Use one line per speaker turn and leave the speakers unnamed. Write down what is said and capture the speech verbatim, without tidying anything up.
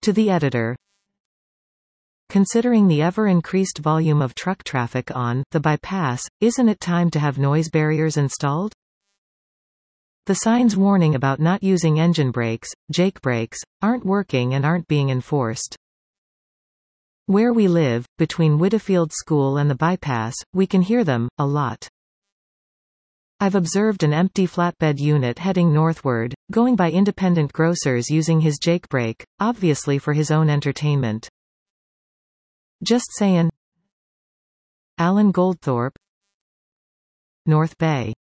To the editor. Considering the ever-increased volume of truck traffic on the bypass, isn't it time to have noise barriers installed? The signs warning about not using engine brakes, Jake brakes, aren't working and aren't being enforced. Where we live, between Whitfield School and the bypass, we can hear them, a lot. I've observed an empty flatbed unit heading northward, going by independent grocers using his Jake brake, obviously for his own entertainment. Just sayin'. Alan Goldthorpe, North Bay.